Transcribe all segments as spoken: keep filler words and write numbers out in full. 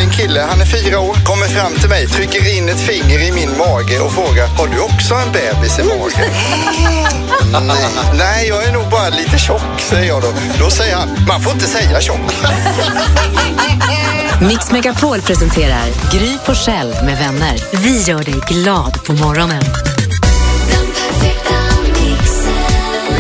en kille, han är fyra år, kommer fram till mig, trycker in ett finger i min mage och frågar: har du också en bebis i magen? Nej, nej, jag är nog bara lite tjock, säger jag då. Då säger han: man får inte säga tjock. Mix Megapol presenterar Gry Forssell med vänner. Vi gör dig glad på morgonen. Den perfekta mixen.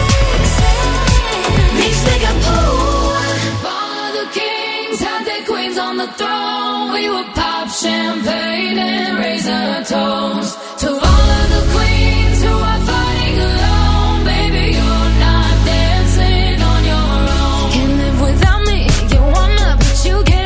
Mix Megapol. Follow the kings, had their queens on the throne. We would pop champagne and raise a toast to all of the queens who are fighting alone. Baby, you're not dancing on your own. Can't live without me, you wanna, but you can't.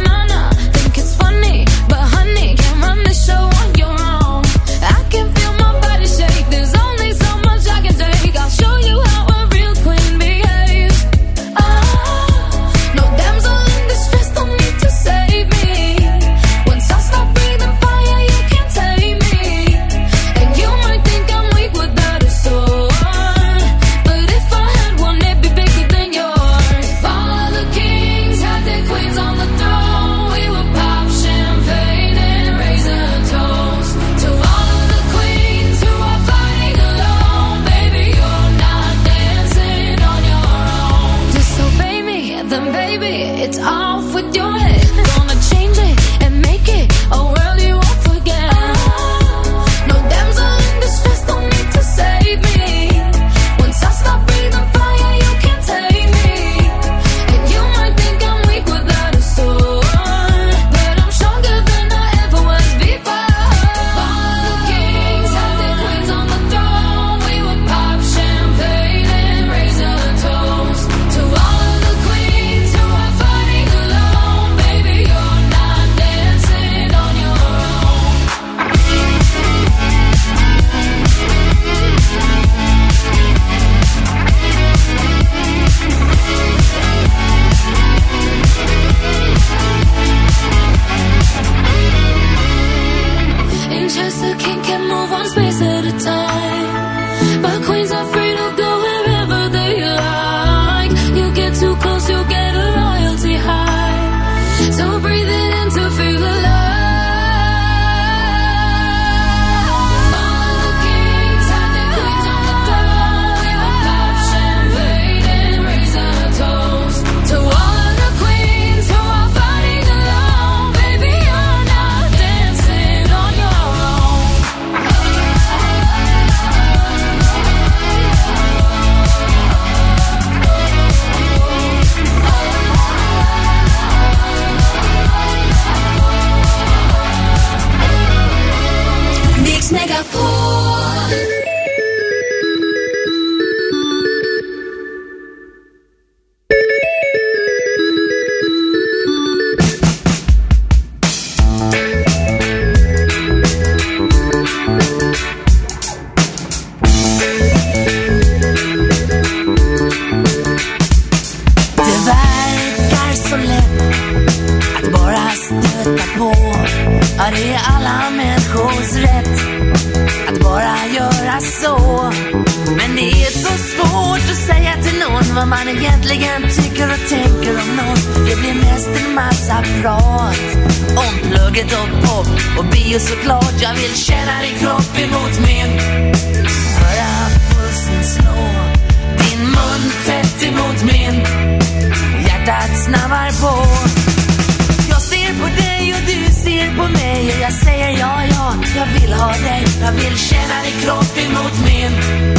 Show on your own. I can feel my body shake. There's only so much I can take. I'll show you how a real queen behaves. Ah, no damsel in distress, don't need to save me. Once I stop breathing fire, you can't take me. And you might think I'm weak without a sword, but if I had one, it'd be bigger than yours. Follow the kings, had their queens on the throne. We would pop champagne and raise a toast to all of the queens who are fighting alone. Baby, you're not dancing on your own. Disobey me, then baby, it's off with your head. Gonna change it and make it a world you won't forget. No damsel in distress, don't need to save me. Once I stop breathing fire, you can't take me. And you might think I'm weak without a sword, but I'm stronger than I ever was before. Follow the kings, had their queens on the throne. We would pop champagne and raise a toast to all of the queens who are fighting alone. Baby, you're not dancing on your own. In Chester King can move one space at a time, but queens are free to go wherever they like. You get too close, you get a royalty high. So breathe it in to feel alive. Follow the kings, had their queens on the throne. We would pop champagne and raise a toast to all of the queens who are fighting alone. Baby, you're not dancing on your own. Mix Megapol. Det verkar så lätt att bara stöta på. Ja, det är alla människors rätt att bara göra så. Men det är så svårt att säga till någon vad man egentligen tycker och tänker om någon. Det blir mest en massa prat om plugget och pop och bio såklart. Jag vill känna din kropp emot min, höra pulsen slå, din mun tätt emot min, hjärtat snabbar på. Jag ser på dig och du ser på mig och jag säger ja, ja, jag vill ha dig. Jag vill känna din kropp emot min.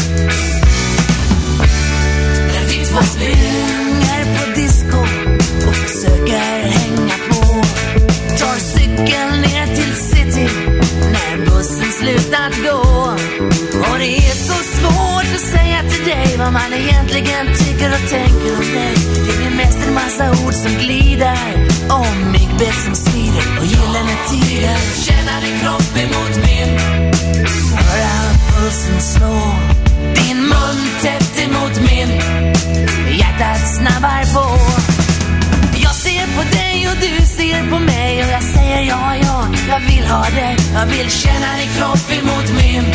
När vi två springer på disco och försöker hänga på, tar cykeln ner till city när bussen slutat gå. Och det är så svårt att säga till dig vad man egentligen tycker och tänker om dig. Det blir mest en massa ord som glider om myggbett som svider och gyllene tider. Känna din kropp emot min, höra pulsen slå, din mun tätt emot min, hjärtat snabbar på. Jag ser på dig och du ser på mig och jag säger ja, ja, jag vill ha dig. Jag vill känna din kropp emot min.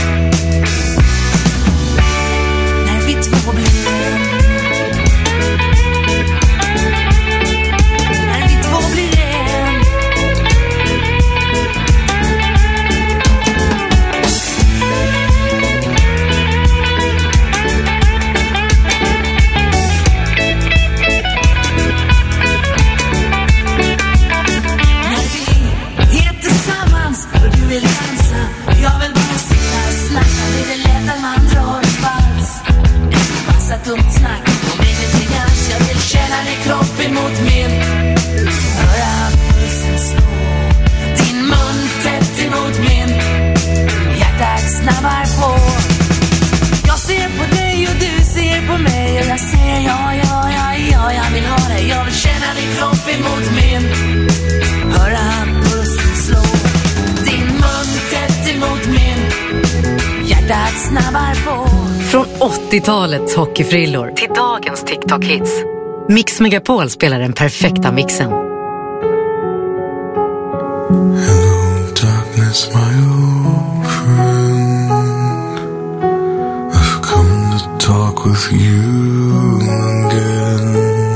När vi två blir en, när vi två blir en, på mig och jag säger ja, ja, ja, ja, jag vill ha dig. Jag vill känna din kropp emot min. Höra pulsen slå, din mun tätt emot min. Hjärtat snabbar på. Från åttiotalets hockeyfrillor till dagens TikTok-hits. Mix Megapol spelar den perfekta mixen. Hello darkness, my old friend. I've come to talk with you again,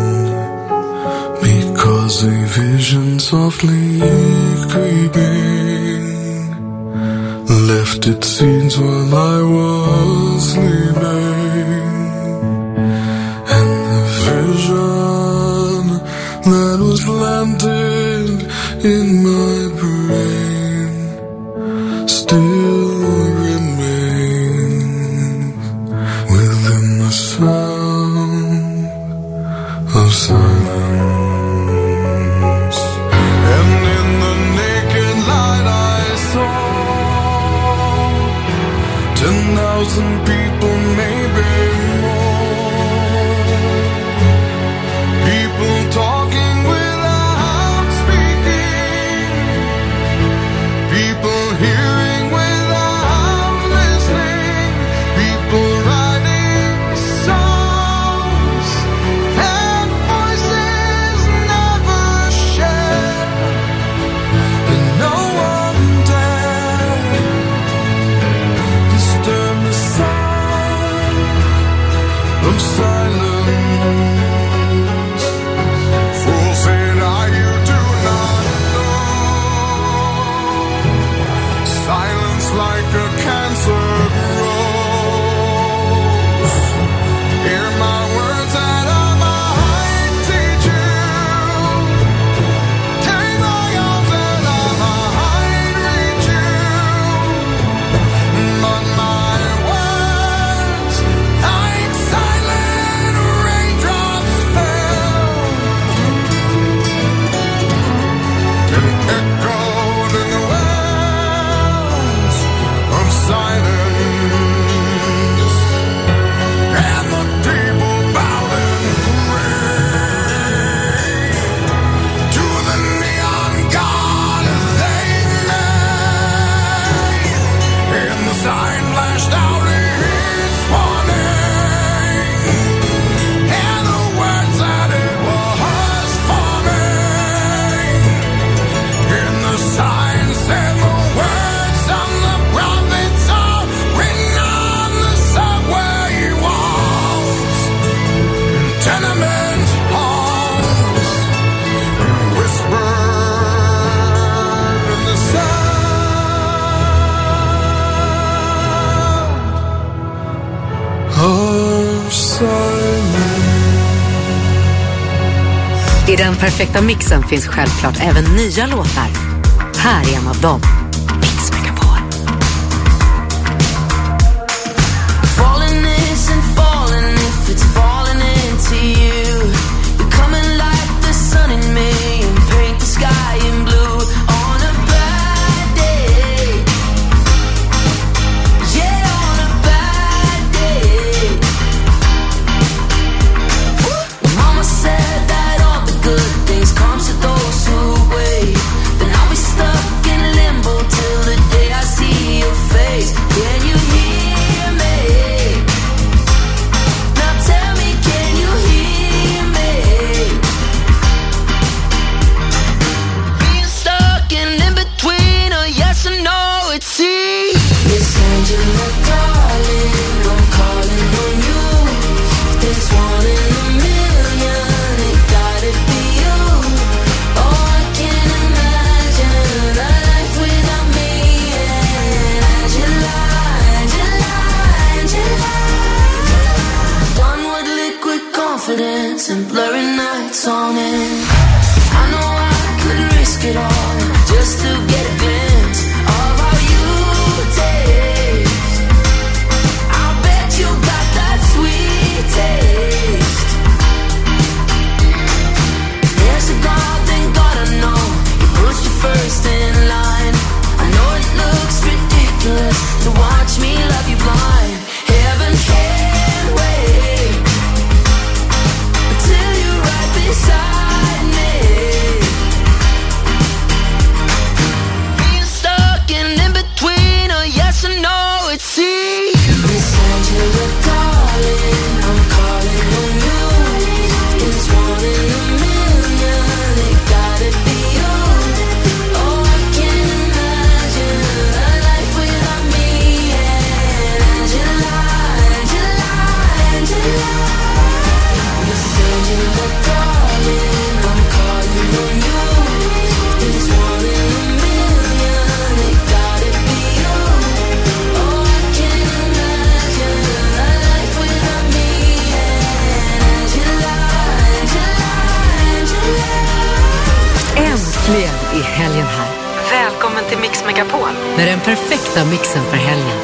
because a vision softly creeping left its seeds while I was sleeping. And the vision that was planted in my brain still remains within the sound of silence. And in the naked light I saw ten thousand people, maybe more. People talking without speaking. People hearing without listening. People writing songs that voices never share. And no one dared disturb the sound of silence. Fool said I, you do not know. Silence like a cancer grows. Hear my words that I might teach you. Take my arms that I might reach you. But my words, like silent raindrops, fell and echoed in the wells of silence. And the people bowed and prayed to the neon god they made. And the sign flashed out its warning, and the words that it was forming. And the sign said the words of the prophets are written on the subway walls, in tenement halls, and whispered in the sound of silence. I den perfekta mixen finns självklart även nya låtar. Här är en av dem. Mix Megapol. Falling isn't falling if it's falling into you. You're coming like the sun in me and paint the sky in blue on a bad day. Yeah, on a bad day. Mama said that all the good things comes to those who wait. Then I'll be stuck in limbo till the day I see your face. Can you hear me? Now tell me, can you hear me? Being stuck in in between a yes and no, it's see. Miss Angela, darling, I'm calling on you. If there's one in a million, it gotta be you. Oh, I can't imagine a life without me. And Angela, Angela, Angela. Done with liquid confidence and blurry nights on end. I know I could risk it all just to get a glimpse of how you taste. I'll bet you got that sweet taste. If there's a God, then God I know He puts you first in line. I know it looks ridiculous to watch me love you blind. Heaven can't wait. helgen här. Välkommen till Mix Megapol med den perfekta mixen för helgen.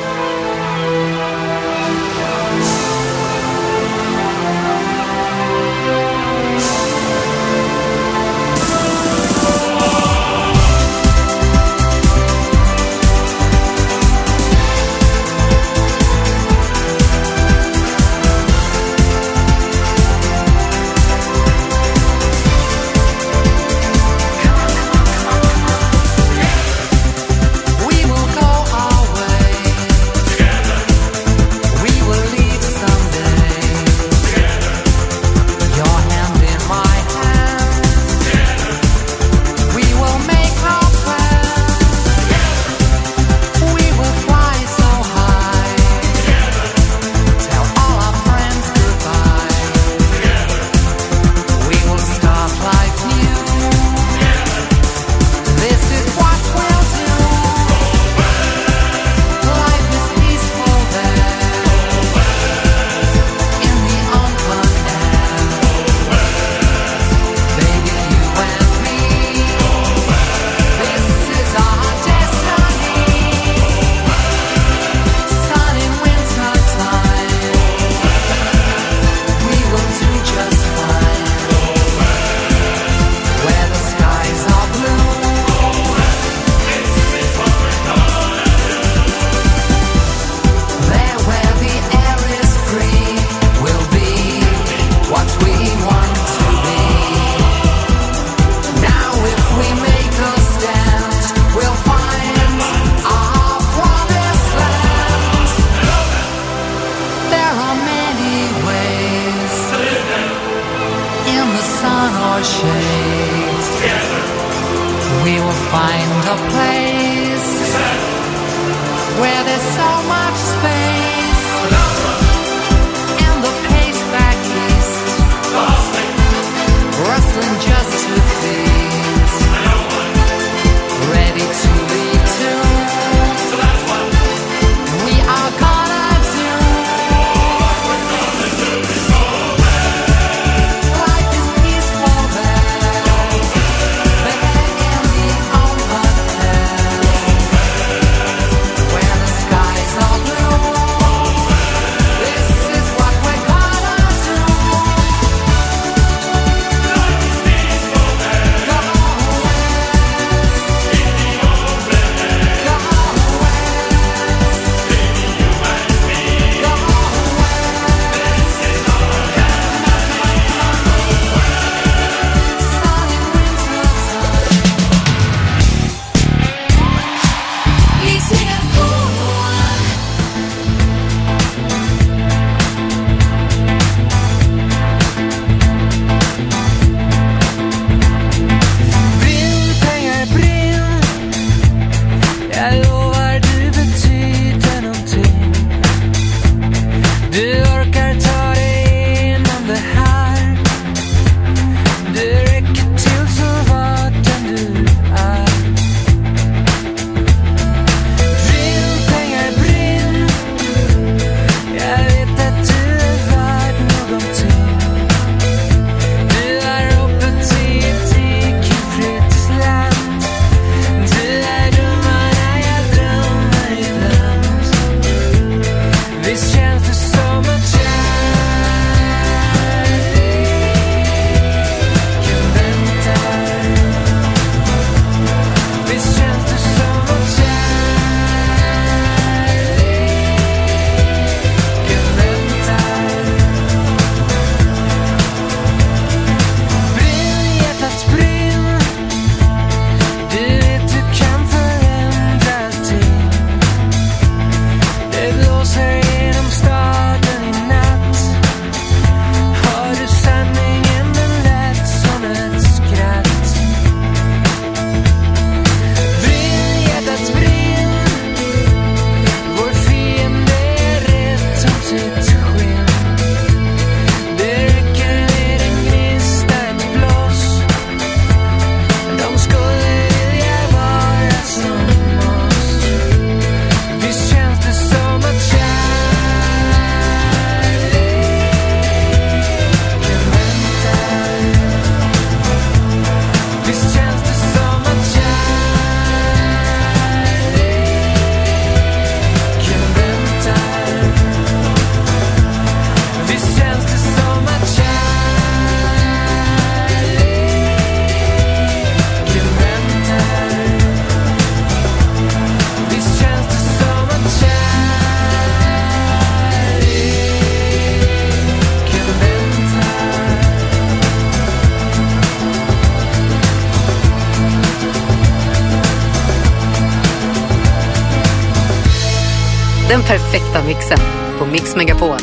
Den perfekta mixen på Mix Megapol.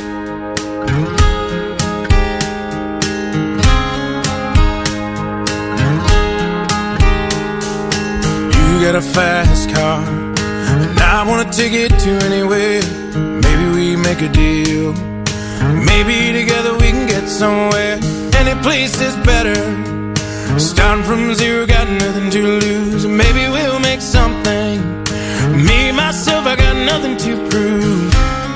You got a fast car, and I wanna take it to anywhere. Maybe we make a deal. Maybe together we can get somewhere. Any place is better. Starting from zero, got nothing to lose. Maybe we'll make something. Me, myself, I got nothing to prove.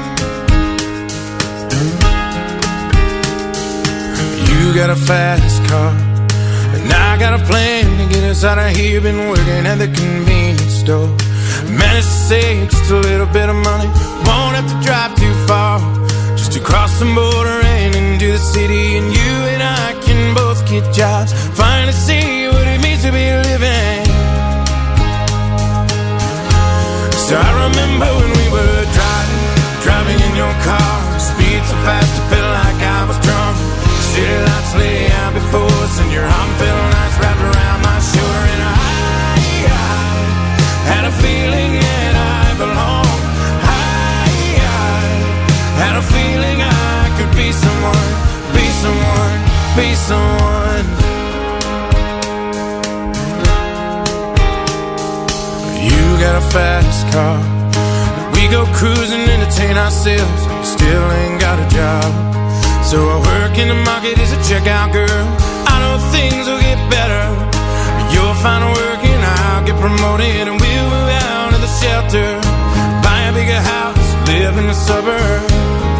You got a fast car, and I got a plan to get us out of here. Been working at the convenience store. Managed to save just a little bit of money. Won't have to drive too far, just to cross the border and into the city. And you and I can both get jobs, finally see what it means to be living. So I remember when we were driving, driving in your car. Speed so fast I felt like I was drunk. City lights lay out before us, and your arm felt nice wrapped around my shoulder. And I, I had a feeling that I belonged. I, I had a feeling I could be someone, be someone, be someone. You got a fast car, we go cruising, entertain ourselves. Still ain't got a job, so I work in the market as a checkout girl. I know things will get better. You'll find work and I'll get promoted, and we'll move out of the shelter, buy a bigger house, live in the suburbs.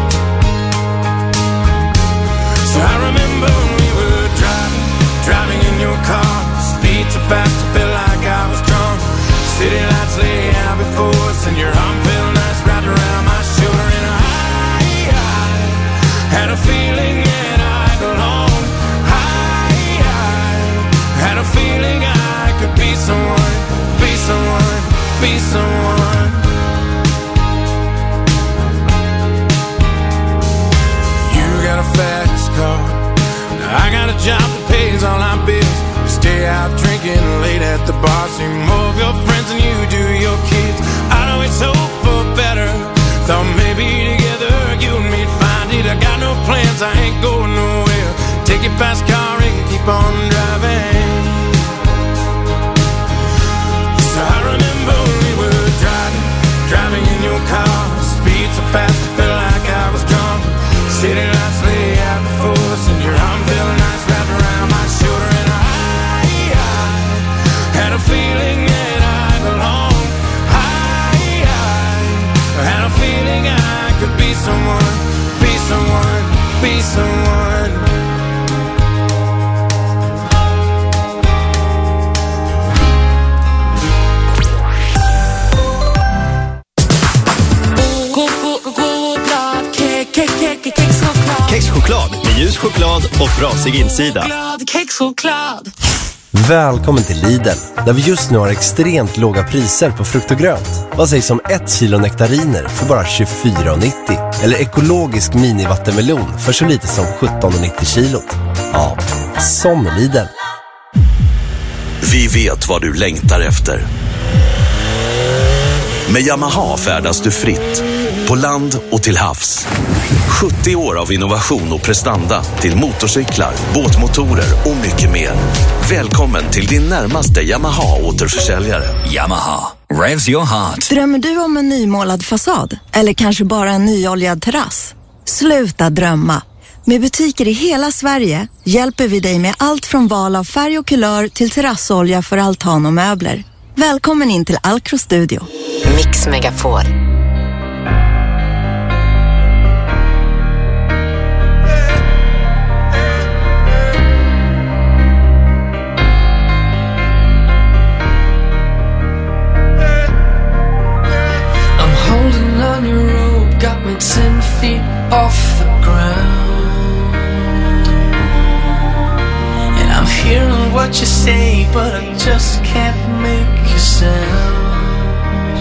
So I remember when we were driving, driving in your car. Speed so fast I felt like I was drunk. City lights lay out before us, and your arm felt nice wrapped around my shoulder. And I, I had a feeling that I belonged. I, I had a feeling I could be someone, be someone, be someone. You got a fast car, I got a job that pays all our bills. We stay out drinking late at the bar, see more of your friends than you do your kids. I know it's hope for better. Thought maybe together you and me'd find it. I got no plans, I ain't going nowhere. Take your fast car and keep on driving. So I remember when we were driving, driving in your car. Speed so fast I felt like I was drunk. City lights lay out before us, and your arm felt nice wrapped around my shoulder. And I, I had a feeling that I belonged. I, I had a feeling I could be someone, be someone, be someone. Kexchoklad med ljus choklad och frasig insida. Kexchoklad. Välkommen till Lidl, där vi just nu har extremt låga priser på frukt och grönt. Vad sägs om ett kilo nektariner för bara tjugofyra nittio? Eller ekologisk minivattenmelon för så lite som sjutton nittio kilot? Ja, som Lidl. Vi vet vad du längtar efter. Med Yamaha färdas du fritt, på land och till havs. sjuttio år av innovation och prestanda till motorcyklar, båtmotorer och mycket mer. Välkommen till din närmaste Yamaha-återförsäljare. Yamaha, revs your heart. Drömmer du om en nymålad fasad? Eller kanske bara en nyoljad terrass? Sluta drömma. Med butiker i hela Sverige hjälper vi dig med allt från val av färg och kulör till terrassolja för altan och möbler. Välkommen in till Alcro Studio. Mix Megapol. Ten feet off the ground, and I'm hearing what you say, but I just can't make you sound.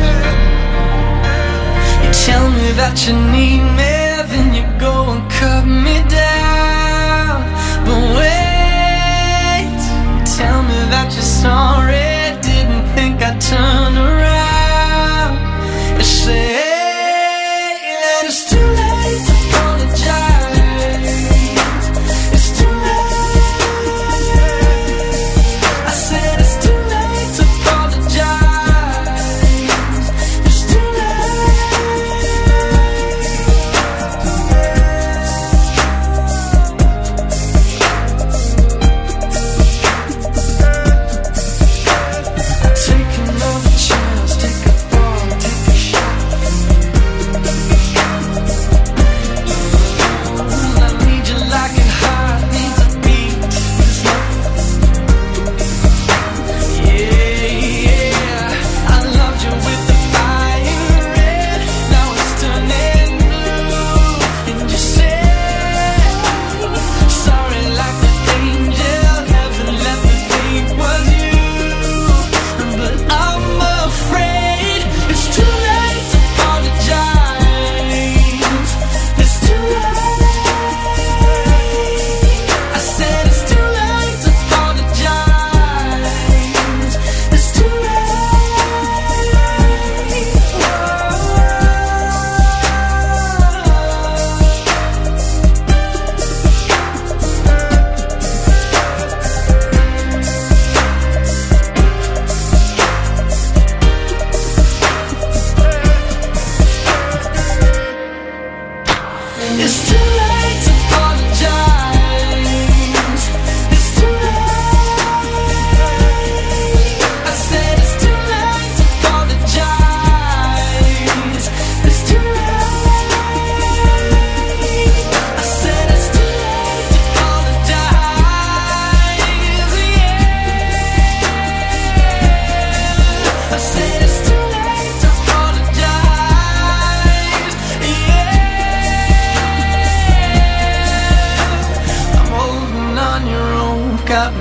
You tell me that you need me, then you go and cut me down. But wait, you tell me that you're sorry, didn't think I'd turn around. You say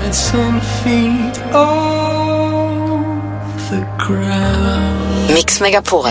ten feet off the ground. Mix Megapol.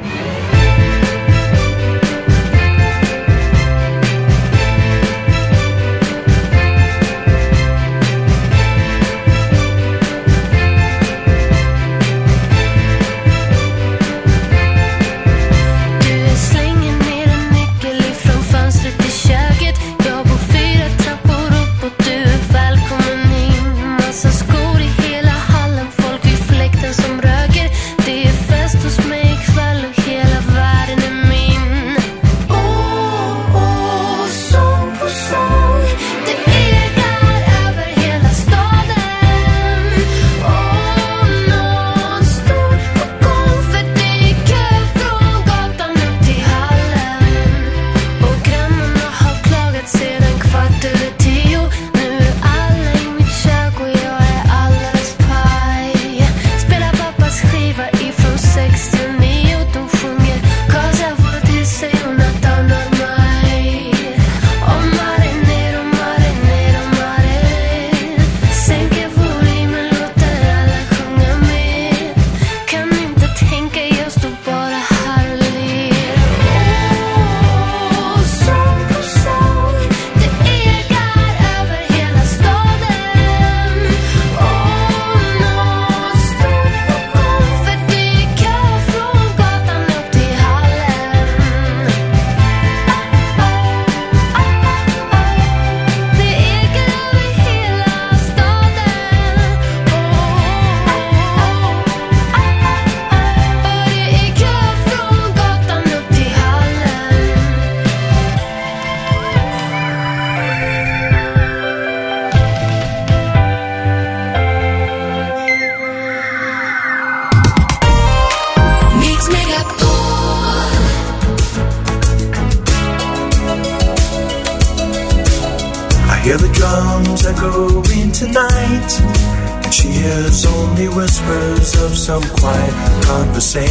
Hear the drums echoing tonight, and she hears only whispers of some quiet conversation.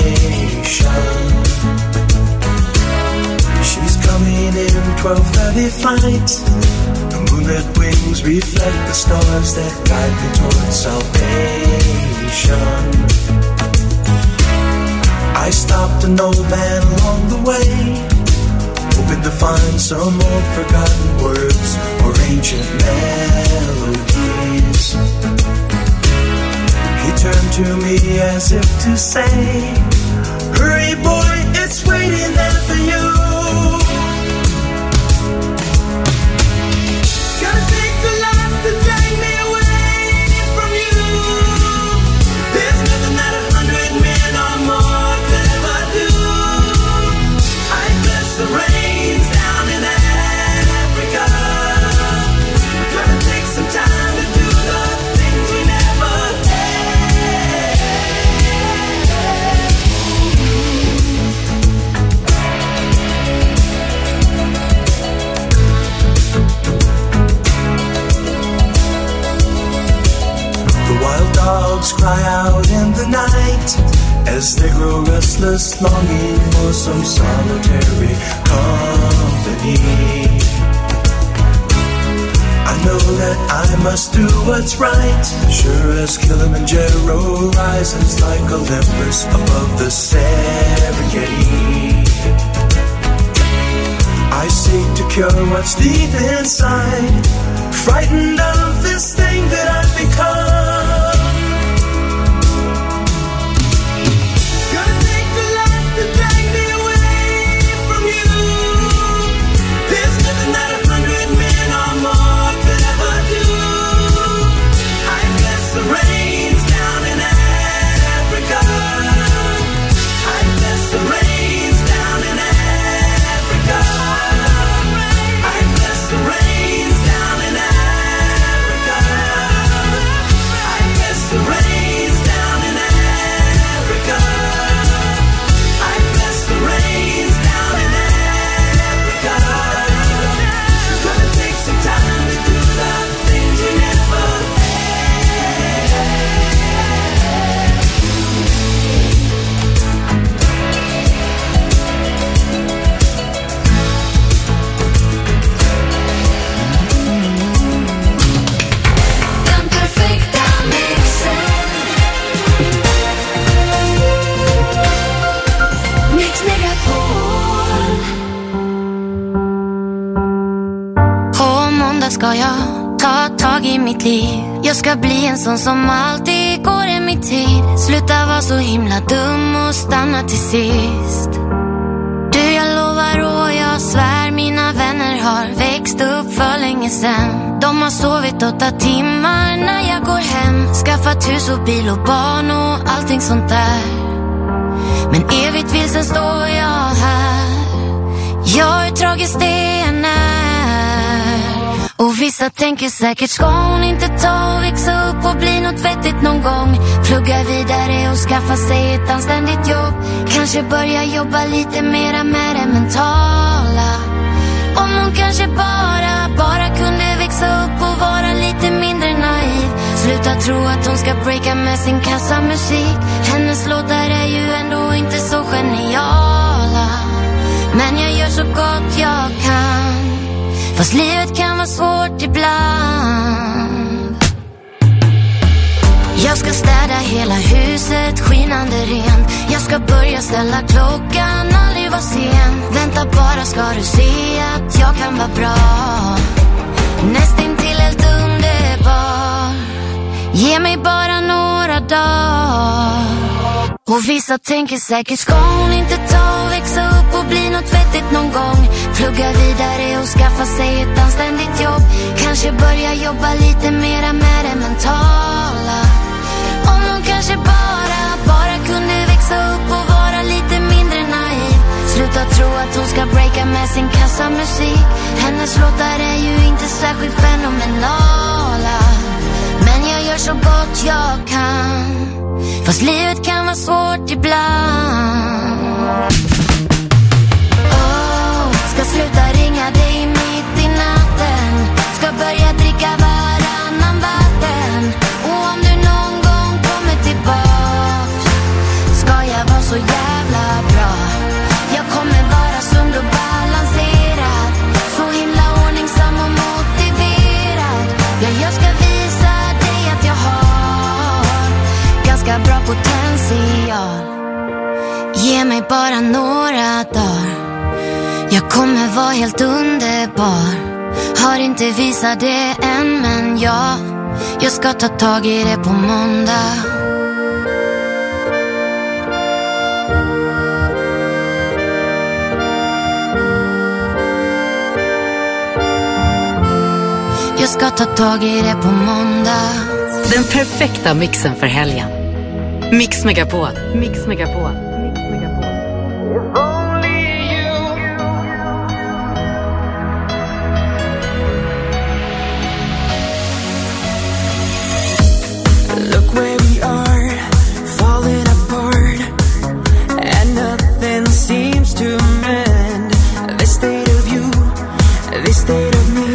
She's coming in twelve thirty flight. The moonlit wings reflect the stars that guide me towards salvation. I stopped an old man along the way, hoping to find some old forgotten words or ancient melodies. He turned to me as if to say, hurry boy, it's waiting there for you. Gotta take the life to drag me away from you. There's nothing that a hundred men or more could ever do. I bless the rains down in Africa. Gonna take some time to do the things we never had. The wild dogs cry out in the night as they grow restless, longing for some solitary company. I know that I must do what's right, sure as Kilimanjaro rises like Olympus above the Serengeti. I seek to cure what's deep inside, frightened of this thing that I've become. bara ska jag ta tag i mitt liv. Jag ska bli en sån som alltid går i mitt tid. Sluta vara så himla dum och stanna till sist. Du, jag lovar och jag svär, mina vänner har växt upp för länge sen. De har sovit åtta timmar när jag går hem. Skaffat hus och bil och barn och allting sånt där. Men evigt vilsen står jag här. Jag är tragiskt det än är. Och vissa tänker säkert, ska hon inte ta och växa upp och bli något vettigt någon gång? Plugga vidare och skaffa sig ett anständigt jobb. Kanske börja jobba lite mera med det mentala. Om hon kanske bara, bara kunde växa upp och vara lite mindre naiv. Sluta tro att hon ska breaka med sin kassamusik. Hennes låtar är ju ändå inte så geniala. Men jag gör så gott jag kan. Fast livet kan vara svårt ibland. Jag ska städa hela huset skinande rent. Jag ska börja ställa klockan, aldrig vara sen. Vänta bara ska du se att jag kan vara bra. Nästintill helt underbar. Ge mig bara några dagar. Och vissa tänker säkert, ska hon inte ta och växa upp och bli något vettigt någon gång? Plugga vidare och skaffa sig ett anständigt jobb. Kanske börja jobba lite mera med det mentala. Om hon kanske bara, bara kunde växa upp och vara lite mindre naiv. Sluta tro att hon ska breaka med sin kassamusik. Hennes låtar är ju inte särskilt fenomenala. Men jag gör så gott jag kan. Fast livet kan vara svårt ibland. Oh, ska sluta ringa dig mitt i natten. Ska börja dricka varannan vatten. Och om du någon gång kommer tillbaks, ska jag vara så jävla bra. Jag kommer vara sund och balanserad. Så himla ordningsam och motiverad. Ja, jag ska visa dig att jag har ganska bra potential. Ge mig bara några dagar. Jag kommer vara helt underbar. Har inte visat det än, men ja, jag ska ta tag i det på måndag. Jag ska ta tag i det på måndag. Den perfekta mixen för helgen. Mix Megapol. Mix Megapol. Mix Megapol. Look where we are, falling apart, and nothing seems to mend. This state of you, this state of me.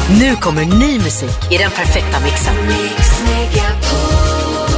Nu kommer ny musik i den perfekta mixen. Mix Megapol.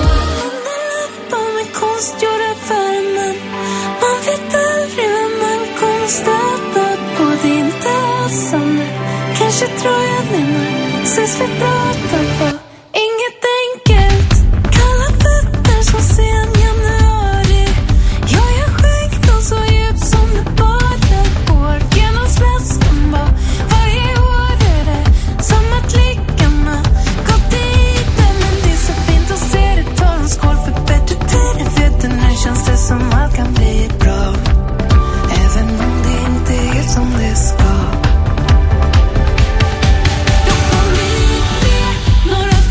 Med konstgjorda värmen. Man vet aldrig vem man kommer stöta på. Det är inte alls som det. Kanske tror jag menar. Ses vi prata på. Inget enkelt. Kalla fötter som sen januari. Jag är skäggdom så djup som det bara går. Genom släskan bara. Varje år är det som att lyckorna gått dit. Nej, men det är så fint att se det. Ta en skål för bättre tider. Vet du, nu känns det som allt kan bli bra. Även om det inte är helt som det ska. Då kom hit med några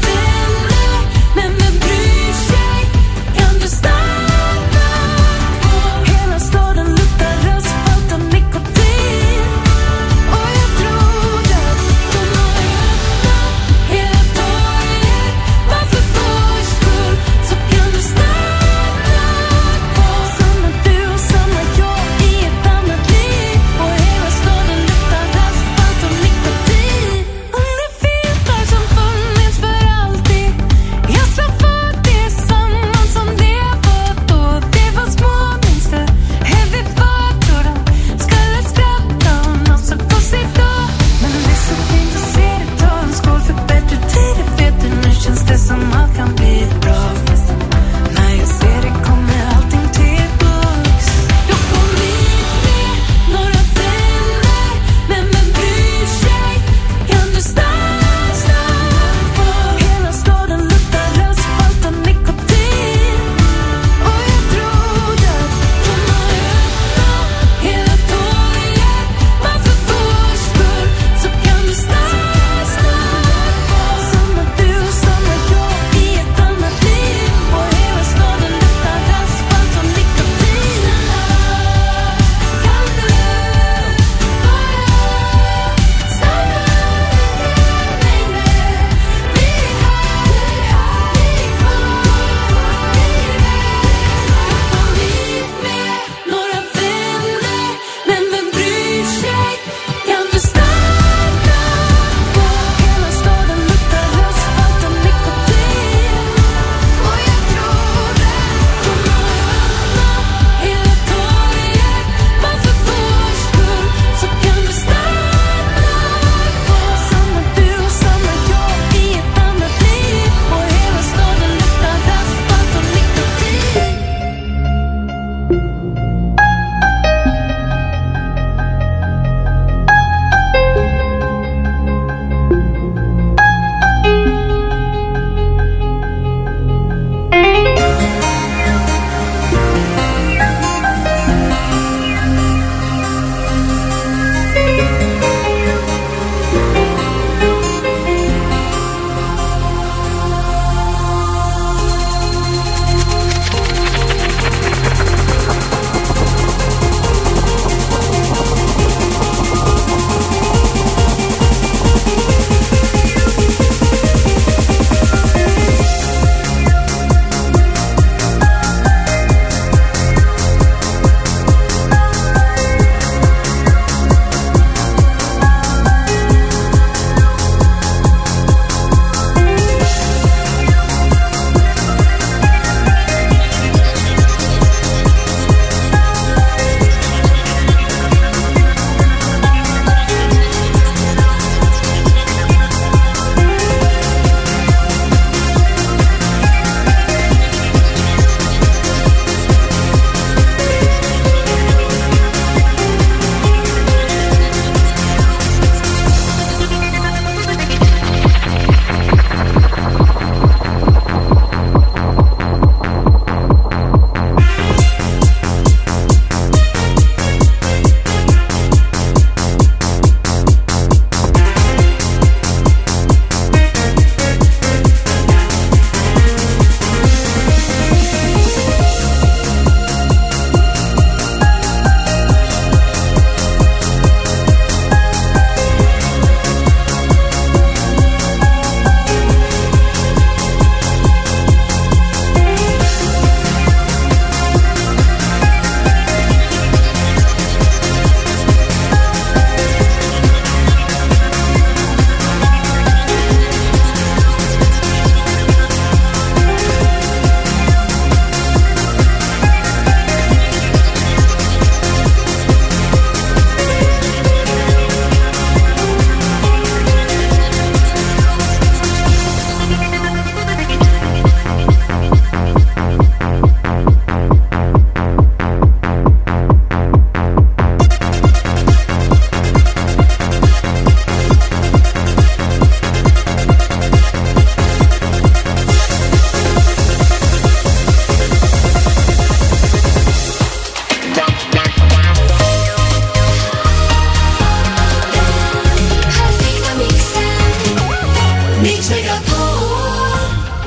Mix Megapol.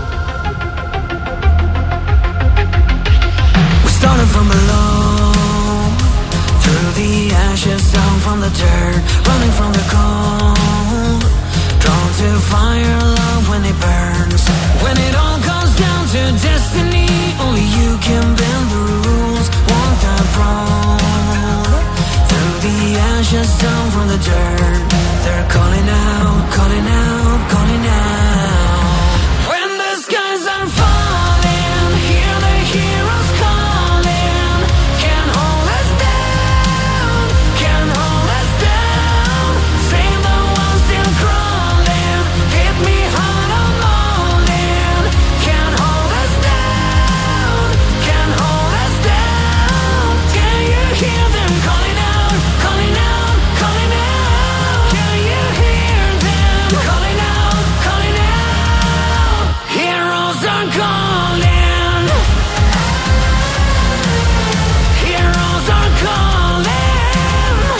We started from below, through the ashes, down from the dirt, running from the cold, drawn to fire, love when it burns. When it all comes down to destiny, only you can bend the rules, walk that road. Through the ashes, down from the dirt, they're calling out, calling out, calling out. When the skies are falling, hear the heroes calling. Can't hold us down, can't hold us down. Save the ones still crawling, hit me hard on morning. Can't hold us down, can't hold us down. Can you hear them calling out, calling out, calling out? Can you hear them calling out, calling out? Heroes are calling. Heroes are calling.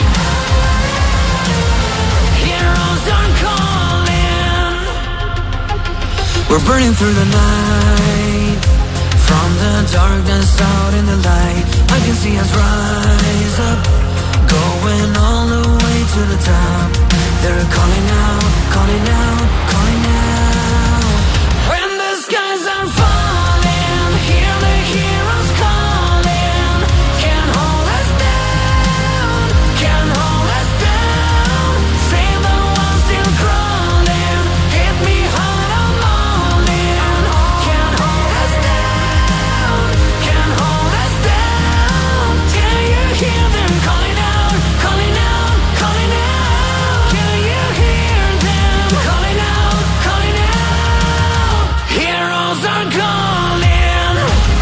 Heroes are calling. We're burning through the night, from the darkness out in the light. I can see us rise up, going all the way to the top. They're calling out, calling out, calling out. When the skies are falling, hear the heroes calling. Can't hold us down, can't hold us down. Save the ones still crawling, hit me hard on morning. Can't hold us down, can't hold us down. Can you hear them calling out, calling out, calling out? Can you hear them calling out, calling out? Heroes are calling.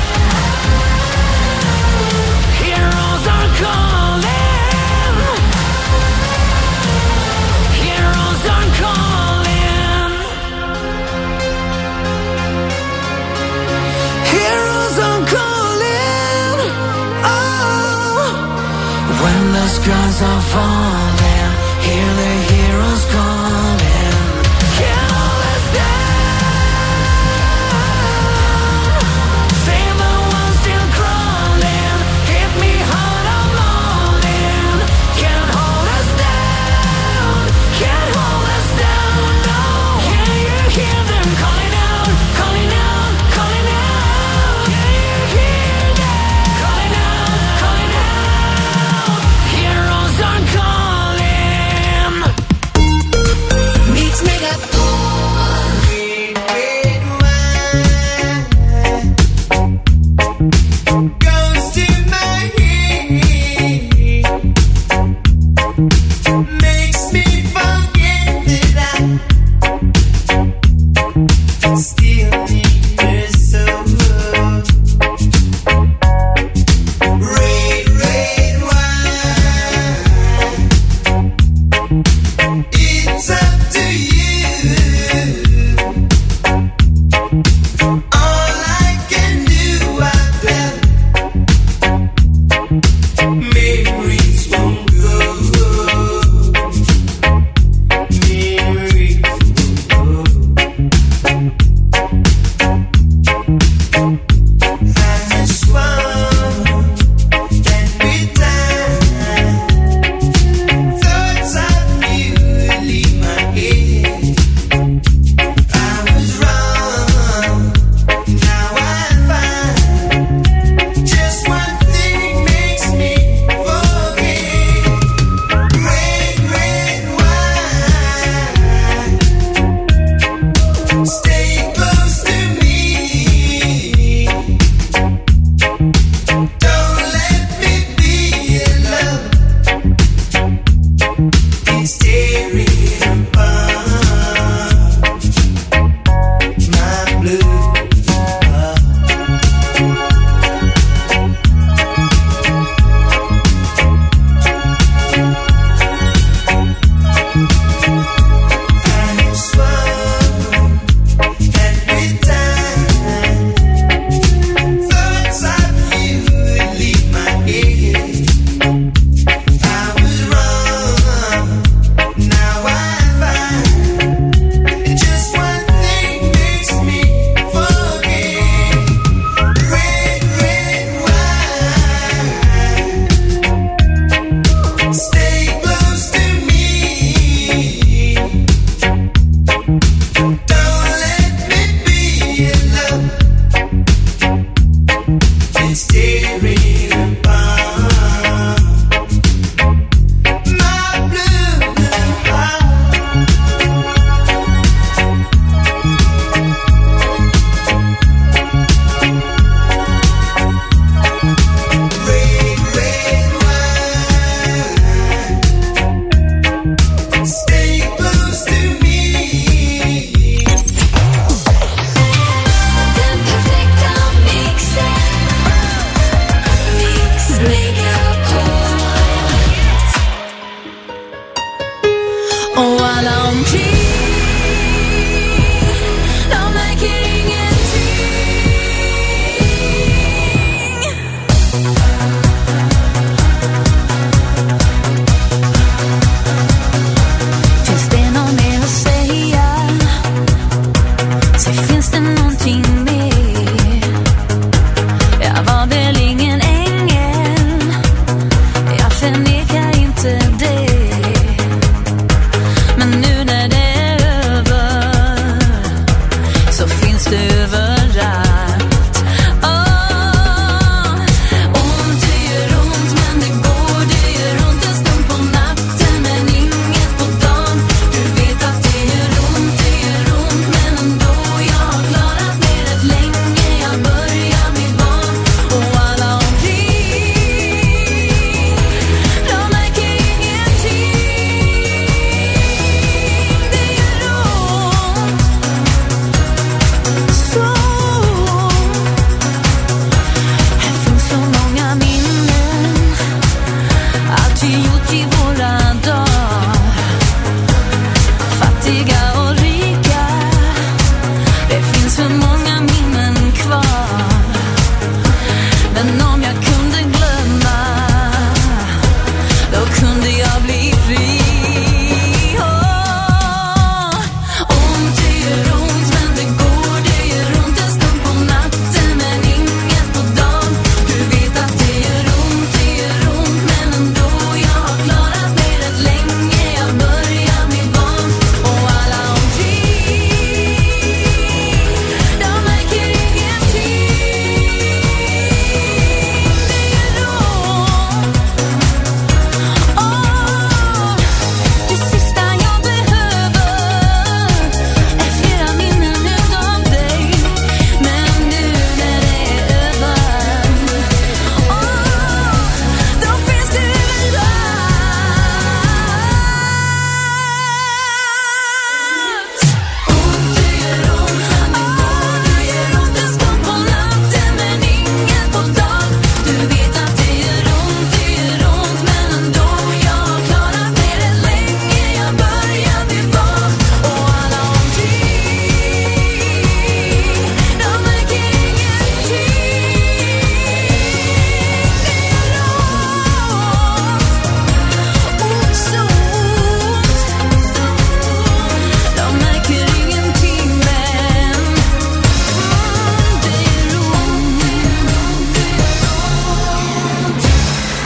Heroes are calling. Heroes are calling. Heroes are calling. Oh, when the skies are falling, hear the heroes calling. Can't hold us down. Save the ones still crawling. Hit me hard on morning. Can't hold us down. Can't hold us down. No. Can you hear them calling out, calling out, calling out? Can you hear them calling out, calling out? Heroes are calling.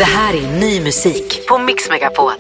Det här är ny musik på Mix Megapol.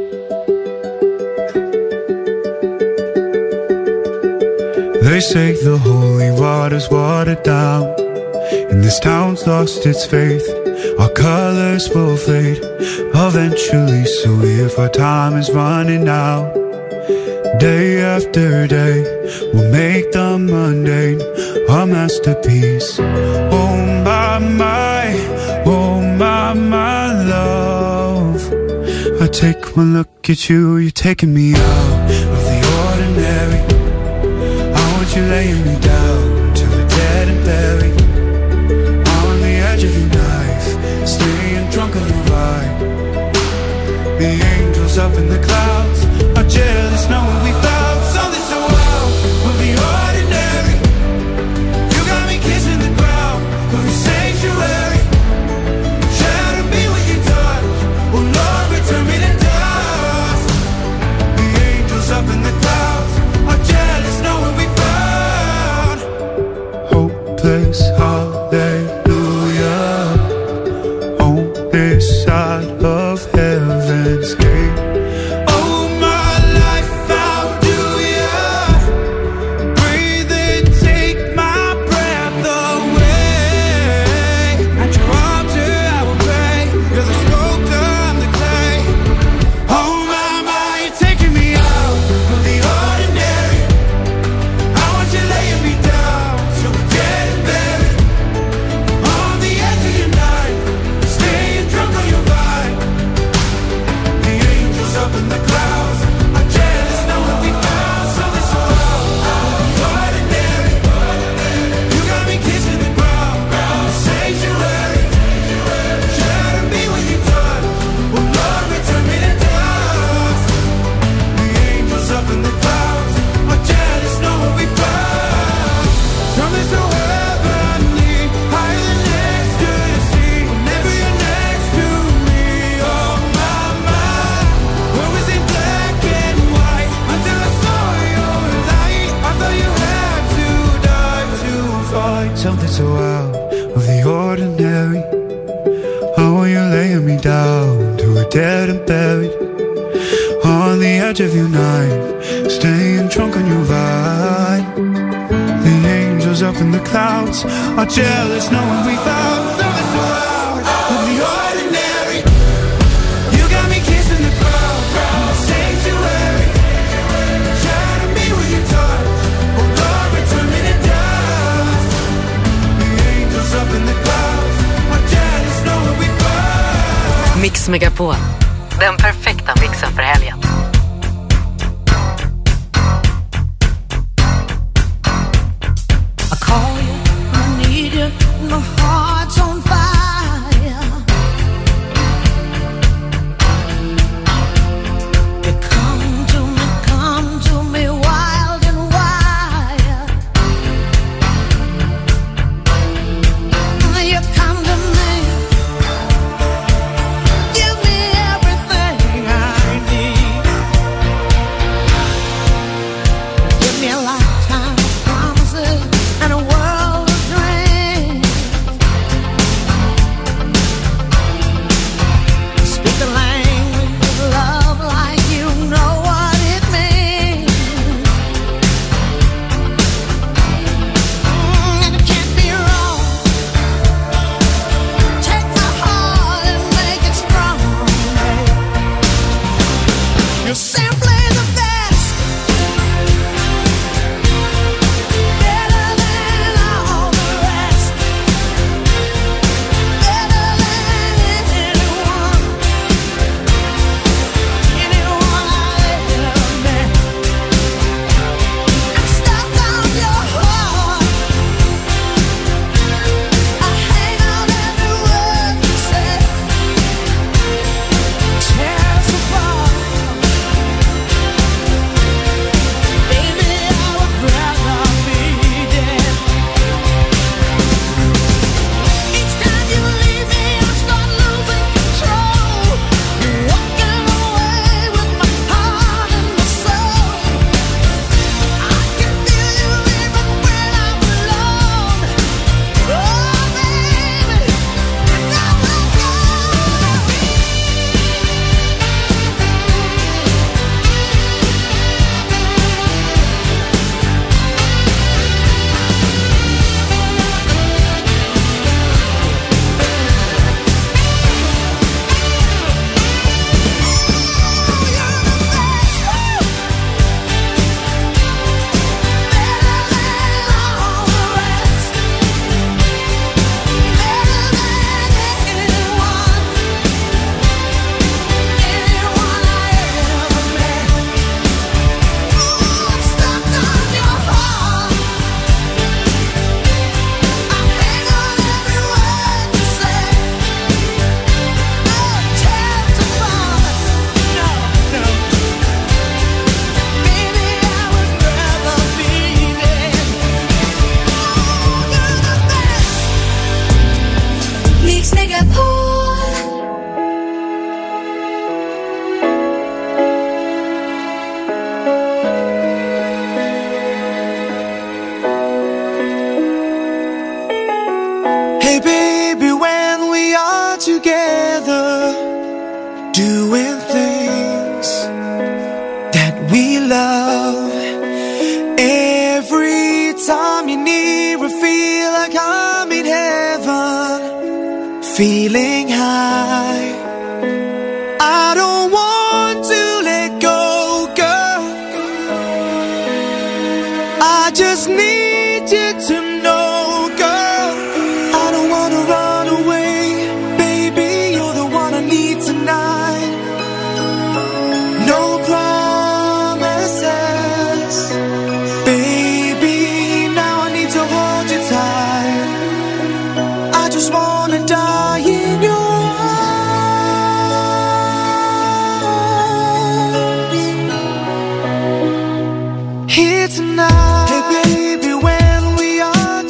They say the holy water's watered down, and this town's lost its faith. Our colors will fade eventually, so if our time is running out, day after day, we'll make the mundane our masterpiece. Oh my, my, oh my, my love, I take one look at you, you're taking me out of the ordinary. You're laying me down to the dead and buried on the edge of your knife, staying drunk on your vibe. The angels up in the clouds are jealous knowing we found something so wild of the ordinary. You got me kissing the ground of your sanctuary. Shadow me with your touch, oh Lord, return me to dust. The angels up in the clouds are jealous knowing we found place, hallelujah, on this side of heaven's gate. Oh, my life found you, yeah. Breathe in, take my breath away. At your altar I will pray. You're the sculptor, I'm the clay. Oh, my, my, you're taking me out of the ordinary. I want you laying me down so we're dead. Up in the clouds, I'm jealous knowing we found something so ordinary. You got me kissing the ground, the sanctuary. Shadow me when you touch, oh Lord, return me to dust. The angels up in the clouds are jealous knowing we found something so heavenly, higher than next to the sea. Whenever you're next to me, oh my, my. What was in black and white until I saw your light? I thought you had to die to find something so out of the ordinary. How are you laying me down to a dead and buried on the edge of your night, staying drunk on your vine. The angels up in the clouds are jealous knowing we found something so out of the ordinary. You got me kissing the ground, the sanctuary. Shadow me with your touch, oh Lord, return me to dust. The angels up in the clouds are jealous knowing we found. Mix Megapol, den perfekta mixen för helgen. I call you, I need you, my heart's on fire. You come to me, come to me wild and wild. You come to me, give me everything I need. doing things that we love. Every time you're near, I feel like I'm in heaven, feeling high. I don't want to let go, girl. I just need you to know, girl. I don't wanna run away, baby. You're the one I need tonight. No promises, baby. Now I need to hold you tight. I just wanna die in your arms here tonight. Hey baby, when we are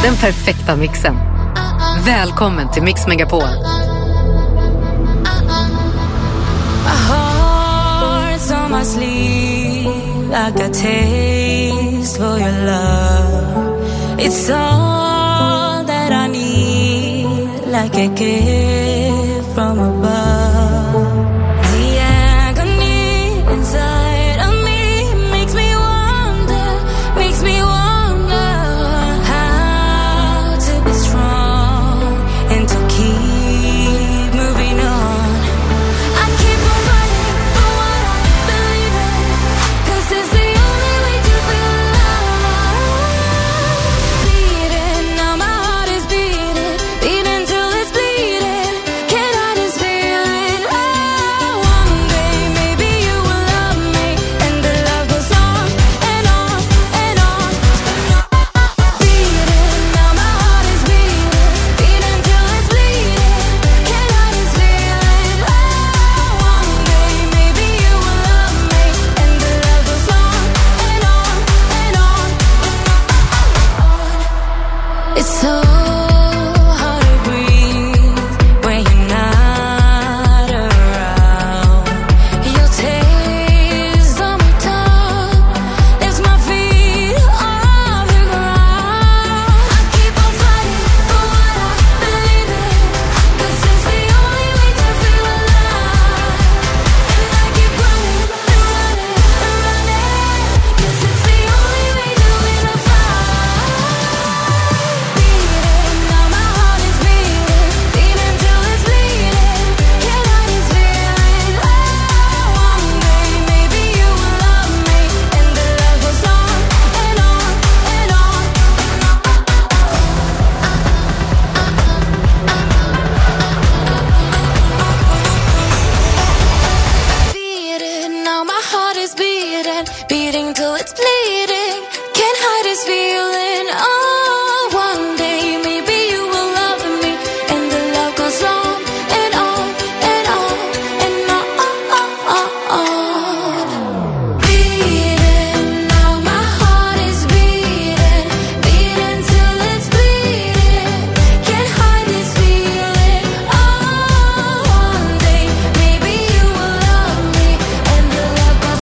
Den perfekta mixen. Välkommen till Mix Megapol. My heart's on my sleeve. I got taste for your love. It's all that I need, like a gift from above.